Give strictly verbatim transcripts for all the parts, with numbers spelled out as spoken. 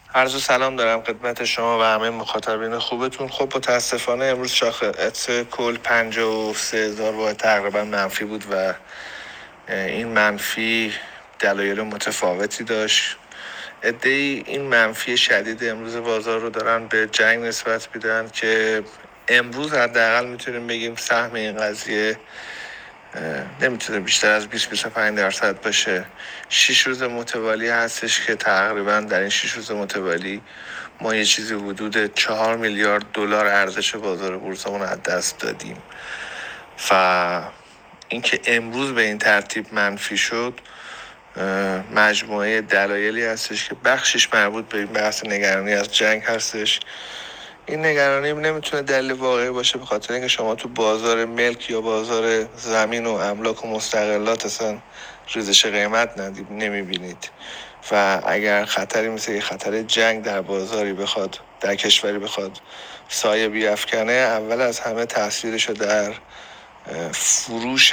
عرض و سلام دارم خدمت شما و همه مخاطبین خوبتون. خب متاسفانه امروز شاخص کل پنجاه و سه هزار واحد تقریبا منفی بود و این منفی دلایل متفاوتی داشت. عده‌ای این منفی شدید امروز بازار رو دارن به جنگ نسبت میدن که امروز حداقل میتونیم بگیم سهم این قضیه نمیتونه بیشتر از بیست تا بیست و پنج درصد باشه. شش روز متوالی هستش که تقریبا در این شش روز متوالی ما یه چیزی حدود چهار میلیارد دلار ارزش بازار بورسمون از دست دادیم و اینکه امروز به این ترتیب منفی شد مجموعه دلایلی هستش که بخشش مربوط به این بحث نگرانی از جنگ هستش. این نگرانی نمیتونه دلیل واقعی باشه به خاطر اینکه شما تو بازار ملک یا بازار زمین و املاک و مستقلات اصلا ریزش قیمت ندید نمیبینید و اگر خطری مثل یه خطر جنگ در بازاری بخواد در کشوری بخواد سایه بیفکنه، اول از همه تاثیرشو در فروش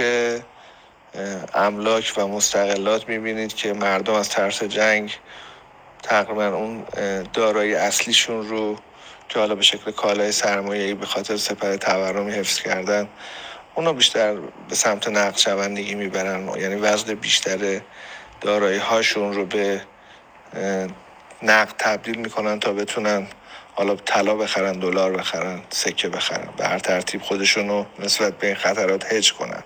املاک و مستقلات میبینید که مردم از ترس جنگ تقریبا اون دارایی اصلیشون رو که حالا به شکل کالای سرمایه‌ای به خاطر سپر تورمی حفظ کردن اونا بیشتر به سمت نقد شوندگی میبرن، یعنی وزن بیشتر دارایی هاشون رو به نقد تبدیل میکنن تا بتونن حالا طلا بخرن، دلار بخرن، سکه بخرن، به هر ترتیب خودشون رو نسبت به این خطرات هج کنن.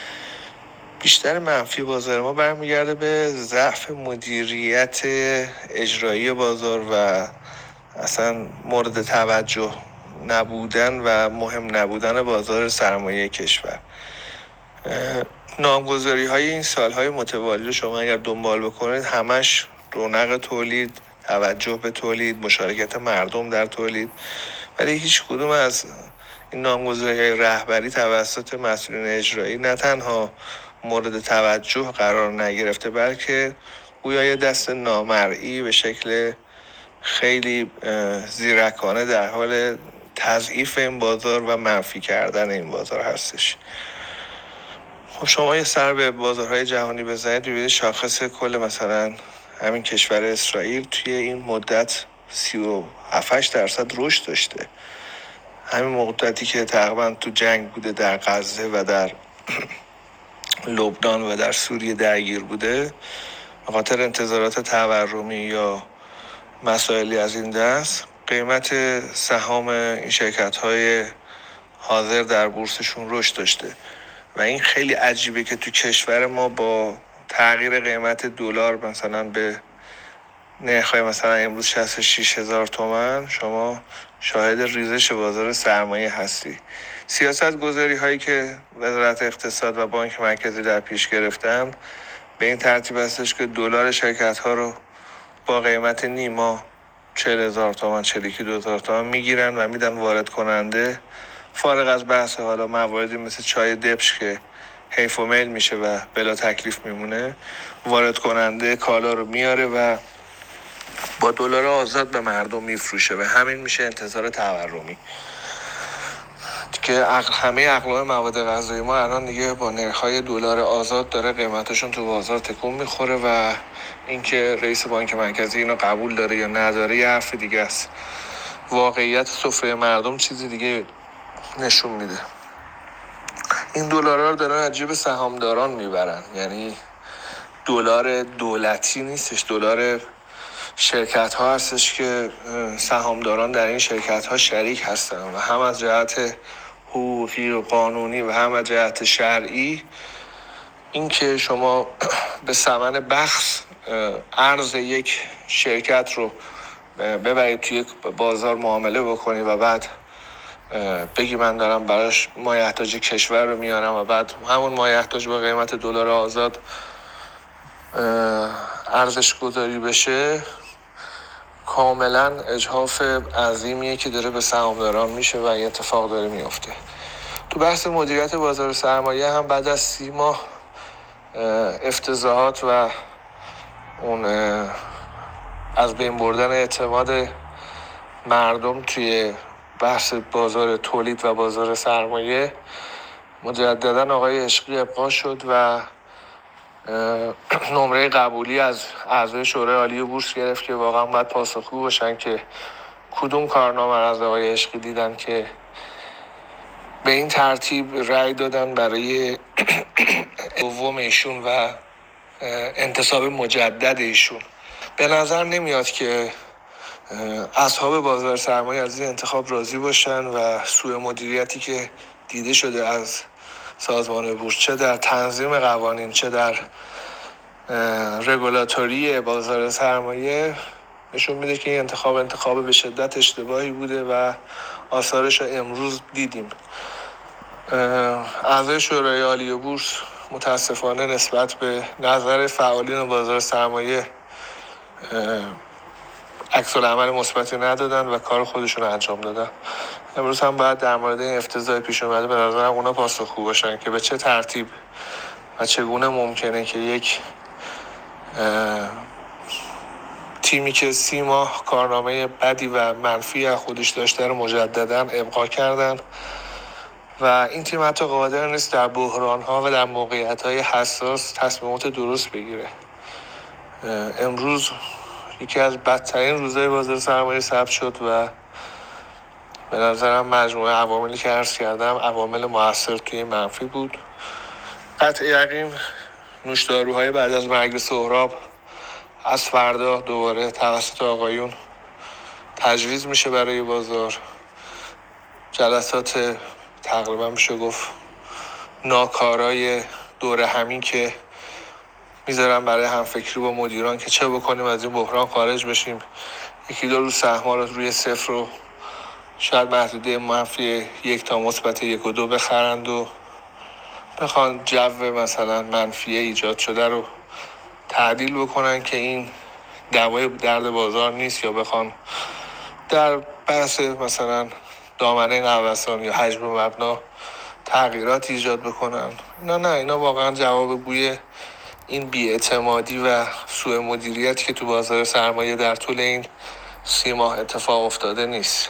بیشتر منفی بازار ما برمیگرده به ضعف مدیریت اجرایی بازار و اصلا مورد توجه نبودن و مهم نبودن بازار سرمایه کشور. نامگذاری های این سالهای متوالی رو شما اگر دنبال بکنید همش رونق تولید، توجه به تولید، مشارکت مردم در تولید، ولی هیچ کدوم از این نامگذاری های رهبری توسط مسئولین اجرایی نه تنها مورد توجه قرار نگرفته بلکه گویا دست نامرئی به شکل خیلی زیرکانه در حال تضعیف این بازار و منفی کردن این بازار هستش. خب شما یه سر به بازارهای جهانی بزنید ببینید شاخص کل مثلا همین کشور اسرائیل توی این مدت سی و هفت درصد رشد داشته. همین مدتی که تقریبا تو جنگ بوده در غزه و در لبنان و در سوریه درگیر بوده، به خاطر انتظارات تورمی یا مسائلی از این دست قیمت سهام این شرکت‌های حاضر در بورسشون رشد داشته و این خیلی عجیبه که تو کشور ما با تغییر قیمت دلار مثلا به نرخ‌های مثلا امروز شصت و شش هزار تومان شما شاهد ریزش بازار سرمایه هستی. سیاست گذاری هایی که وزارت اقتصاد و بانک مرکزی در پیش گرفتن به این ترتیب هستش که دلار شرکت ها رو با قیمت نیما چهل هزار تومان، چهل و دو هزار تومان میگیرن و میدن وارد کننده. فارغ از بحث حالا مواردی مثل چای دبش که حیف و میل میشه و بلا تکلیف میمونه، وارد کننده کالا رو میاره و با دلار آزاد به مردم میفروشه و همین میشه انتظار تورمی که همه اقلام مواد غذایی ما الان دیگه با نرخ‌های دلار آزاد داره قیمتشون تو بازار تکون میخوره و اینکه رئیس بانک مرکزی اینو قبول داره یا نداره یه حرف دیگه است. واقعیت سفره مردم چیزی دیگه نشون میده. این دلارا رو دارن از جیب سهامداران میبرن، یعنی دلار دولتی نیستش، دلار شرکت ها هستش که سهامداران در این شرکت ها شریک هستن و هم از جهت حقوقی و قانونی و هم از جهت شرعی این که شما به ثمن بخس ارز یک شرکت رو ببرید توی بازار معامله بکنی و بعد بگی من دارم براش مایحتاج کشور رو میارم و بعد همون مایحتاج با قیمت دلار آزاد ارزش گذاری بشه، کاملا اجحاف عظیمیه که داره به سهامداران میشه و این اتفاق داره میفته. تو بحث مدیریت بازار سرمایه هم بعد از سی ماه افتضاحات و اون از بین بردن اعتماد مردم توی بحث بازار تولید و بازار سرمایه، مجددا آقای عشقی ابقا شد و نمره قبولی از اعضای شورای عالی بورس گرفت که واقعا باید پاسخگو باشن که کدوم کارنامه از آقای عشقی دیدن که به این ترتیب رأی دادن برای دوم ایشون و انتصاب مجدد ایشون. به نظر نمیاد که اصحاب بازار سرمایه از این انتخاب راضی باشن و سوء مدیریتی که دیده شده از سازمان بورس، چه در تنظیم قوانین چه در رگولاتوری بازار سرمایه، نشون میده که این انتخاب انتخاب به شدت اشتباهی بوده و آثارش رو امروز دیدیم. اعضای شورای عالی بورس متاسفانه نسبت به نظر فعالین بازار سرمایه عکس العمل مثبتی ندادن و کار خودشون رو انجام دادن. امروز هم باید در مورد این افتضاح پیش اومده به نظرم اونا پاسخگو باشن که به چه ترتیب و چگونه ممکنه که یک تیمی که سی ماه کارنامه بدی و منفی از خودش داشته رو مجددا ابقا کردن و این تیم حتی قادر نیست در بحران‌ها و در موقعیت‌های حساس تصمیمات درست بگیره. امروز یکی از بدترین روزهای بازار سرمایه ثبت شد و به نظرم مجموعه عواملی که عرض کردم عوامل مؤثر توی منفی بود. قطع یقین نوشداروهای بعد از مرگ سهراب از فردا دوباره توسط آقایون تجویز میشه برای بازار. جلسات تقریبا میشه گفت ناکارای دور همین که میذارم برای همفکری با مدیران که چه بکنیم از این بحران خارج بشیم. یکی دو روز سهم‌ها رو روی صفر رو شاید محدوده منفی یک تا مثبت یک و دو بخرند و بخوان جو مثلا منفی ایجاد شده رو تعدیل بکنن که این دوای درد بازار نیست، یا بخوان در بحث مثلا دامنه نوسان یا حجم مبنا تغییرات ایجاد بکنن. نه نه اینا واقعا جواب گوی این بی‌اعتمادی و سوء مدیریتی که تو بازار سرمایه در طول این سی ماه اتفاق افتاده نیست.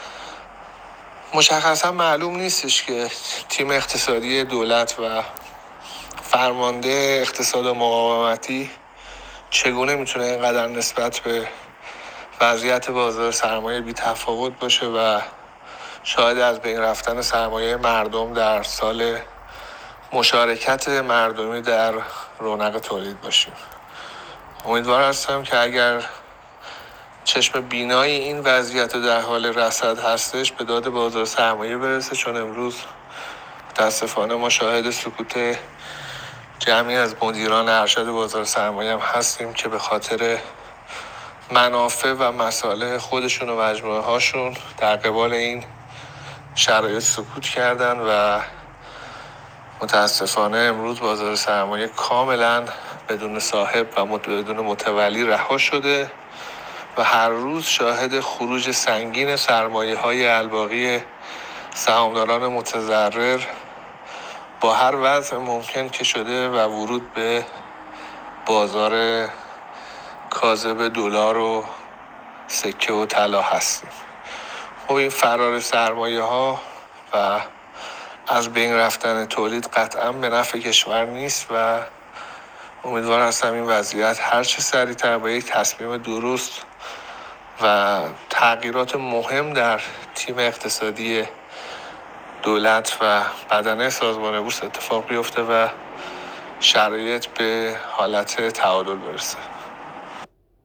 مشخصا معلوم نیستش که تیم اقتصادی دولت و فرمانده اقتصاد مقاومتی چگونه میتونه اینقدر نسبت به وضعیت بازار سرمایه بی تفاوت باشه و شاید از بین رفتن سرمایه مردم در سال مشارکت مردمی در رونق تولید باشیم. امیدوار هستم که اگر چشم بینایی این وضعیت در حال رصد هستش به داد بازار سرمایه برسه، چون امروز متاسفانه ما شاهد سکوت جمعی از مدیران ارشد بازار سرمایه هم هستیم که به خاطر منافع و مصالح خودشون و مجموعه هاشون در قبال این شرایط سکوت کردن و متاسفانه امروز بازار سرمایه کاملا بدون صاحب و بدون متولی رها شده و هر روز شاهد خروج سنگین سرمایه های الباقی سهامداران متضرر با هر وضع ممکن که شده و ورود به بازار کاذب دلار و سکه و طلا هستیم. خب این فرار سرمایه ها و از بین رفتن تولید قطعا به نفع کشور نیست و امیدوار هستم این وضعیت هر چه سریعتر با یک تصمیم درست و تغییرات مهم در تیم اقتصادی دولت و بدنه سازمان بورس اتفاق بیفته و شرایط به حالت تعادل برسه.